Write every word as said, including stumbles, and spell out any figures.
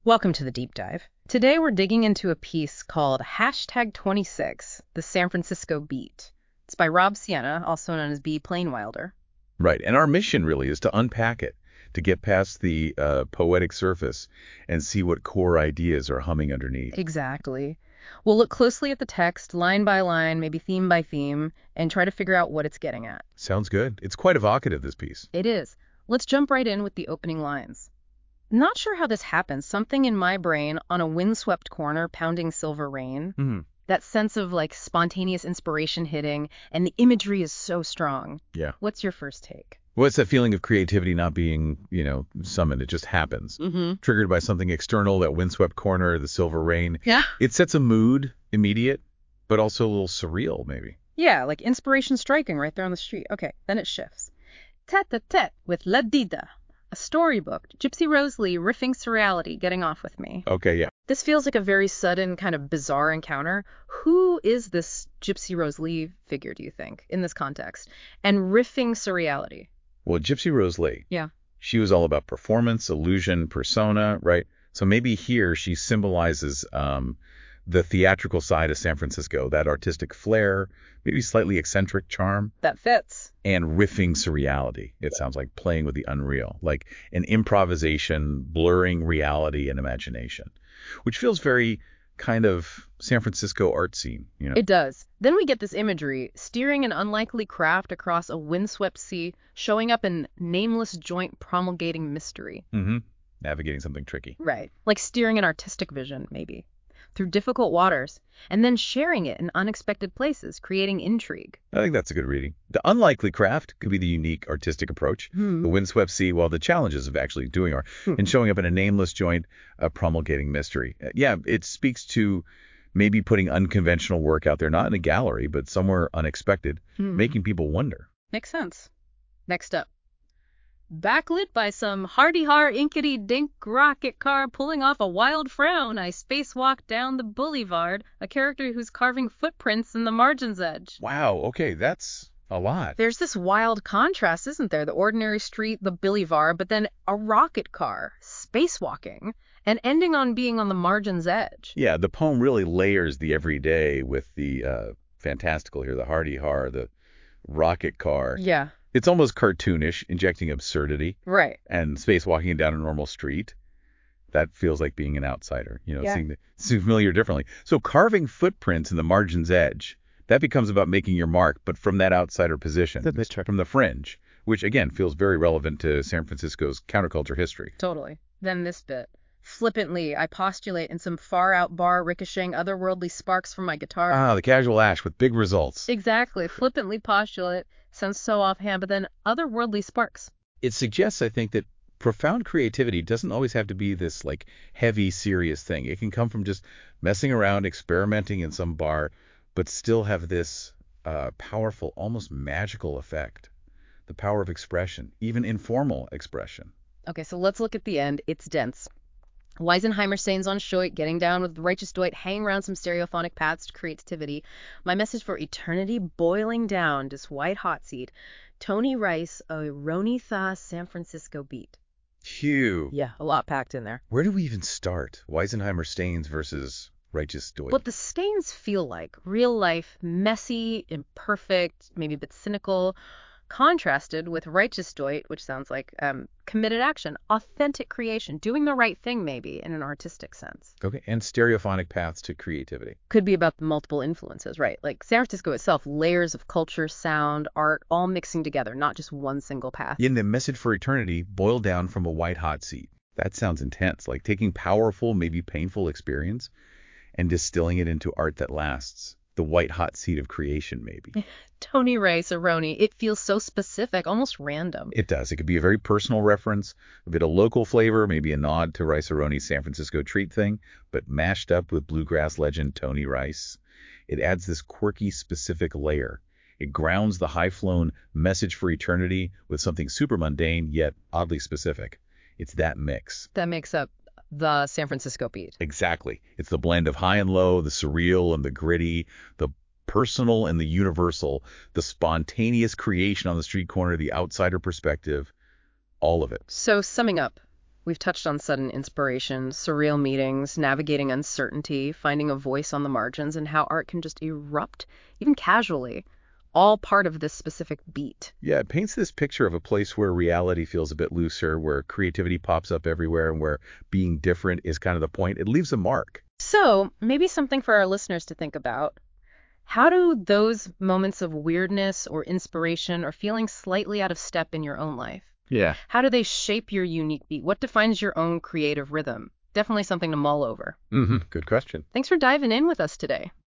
Welcome to the deep dive. Today we're digging into a piece called Hashtag twenty-six, the San Francisco Beat. It's by Rob Sienna, also known as B. Plainwilder. Right, and our mission really is to unpack it, to get past the uh, poetic surface and see what core ideas are humming underneath. Exactly. We'll look closely at the text, line by line, maybe theme by theme, and try to figure out what it's getting at. Sounds good. It's quite evocative, this piece. It is. Let's jump right in with the opening lines. Not sure how this happens. Something in my brain on a windswept corner pounding silver rain. Mm-hmm. That sense of like spontaneous inspiration hitting, and the imagery is so strong. Yeah. What's your first take? Well, it's that feeling of creativity not being, you know, summoned. It just happens. Mm-hmm. Triggered by something external, that windswept corner, the silver rain. Yeah. It sets a mood, immediate, but also a little surreal, maybe. Yeah, like inspiration striking right there on the street. Okay, then it shifts. Tete-a-tete with La Dida, a storybook, Gypsy Rose Lee riffing surreality, getting off with me. Okay, yeah. This feels like a very sudden, kind of bizarre encounter. Who is this Gypsy Rose Lee figure, do you think, in this context? And riffing surreality. Well, Gypsy Rose Lee. Yeah. She was all about performance, illusion, persona, right? So maybe here she symbolizes um, the theatrical side of San Francisco, that artistic flair, maybe slightly eccentric charm. That fits. And riffing surreality. It sounds like playing with the unreal, like an improvisation, blurring reality and imagination, which feels very kind of San Francisco art scene, you know? It does. Then we get this imagery, steering an unlikely craft across a windswept sea, showing up in nameless joint promulgating mystery. Mm-hmm. Navigating something tricky. Right. Like steering an artistic vision, maybe, through difficult waters, and then sharing it in unexpected places, creating intrigue. I think that's a good reading. The unlikely craft could be the unique artistic approach. Hmm. The windswept sea, while the challenges of actually doing art Hmm. and showing up in a nameless joint, uh, promulgating mystery. Uh, yeah, it speaks to maybe putting unconventional work out there, not in a gallery, but somewhere unexpected, Hmm. making people wonder. Makes sense. Next up. Backlit by some hardy-har inkity-dink rocket car pulling off a wild frown, I spacewalk down the boulevard, a character who's carving footprints in the margin's edge. Wow, okay, that's a lot. There's this wild contrast, isn't there? The ordinary street, the boulevard, but then a rocket car, spacewalking, and ending on being on the margin's edge. Yeah, the poem really layers the everyday with the uh, fantastical here, the hardy-har, the rocket car. Yeah. It's almost cartoonish, injecting absurdity. Right. And spacewalking down a normal street, that feels like being an outsider, you know, Yeah. seeing the seeing familiar differently. So carving footprints in the margin's edge, that becomes about making your mark, but from that outsider position, That's true. from the fringe, which again feels very relevant to San Francisco's counterculture history. Totally. Then this bit. Flippantly, I postulate in some far-out bar ricocheting otherworldly sparks from my guitar. Ah, the casual ash with big results. Exactly. Flippantly postulate. Sounds so offhand, but then otherworldly sparks. It suggests, I think, that profound creativity doesn't always have to be this like heavy, serious thing. It can come from just messing around, experimenting in some bar, but still have this uh, powerful, almost magical effect. The power of expression, even informal expression. Okay, so let's look at the end. It's dense. Weisenheimer stains on Schoit, getting down with righteous Dwight, hanging around some stereophonic paths to creativity. My message for eternity boiling down this white hot seat. Tony Rice, a Roni Tha San Francisco Beat. Phew. Yeah, a lot packed in there. Where do we even start? Weisenheimer Stains versus Righteous Dwight. What the stains feel like, real life, messy, imperfect, maybe a bit cynical, contrasted with righteous Dwight, which sounds like um, committed action, authentic creation, doing the right thing maybe in an artistic sense. Okay, and stereophonic paths to creativity. Could be about the multiple influences, right? Like San Francisco itself, layers of culture, sound, art, all mixing together, not just one single path. In the message for eternity, boiled down from a white hot seat. That sounds intense, like taking powerful, maybe painful experience and distilling it into art that lasts. The white hot seat of creation, maybe. Tony Rice, Aroni, it feels so specific, almost random. It does. It could be a very personal reference, a bit of local flavor, maybe a nod to Rice Aroni's San Francisco treat thing, but mashed up with bluegrass legend Tony Rice. It adds this quirky, specific layer. It grounds the high-flown message for eternity with something super mundane, yet oddly specific. It's that mix. That makes up the San Francisco Beat. Exactly. It's the blend of high and low, the surreal and the gritty, the personal and the universal, the spontaneous creation on the street corner, the outsider perspective, all of it. So summing up, We've touched on sudden inspiration, surreal meetings, navigating uncertainty, finding a voice on the margins, and how art can just erupt, even casually, all part of this specific beat. Yeah, it paints this picture of a place where reality feels a bit looser, where creativity pops up everywhere, and where being different is kind of the point. It leaves a mark. So, maybe something for our listeners to think about. How do those moments of weirdness or inspiration or feeling slightly out of step in your own life? Yeah. How do they shape your unique beat? What defines your own creative rhythm? Definitely something to mull over. Mm-hmm. Good question. Thanks for diving in with us today.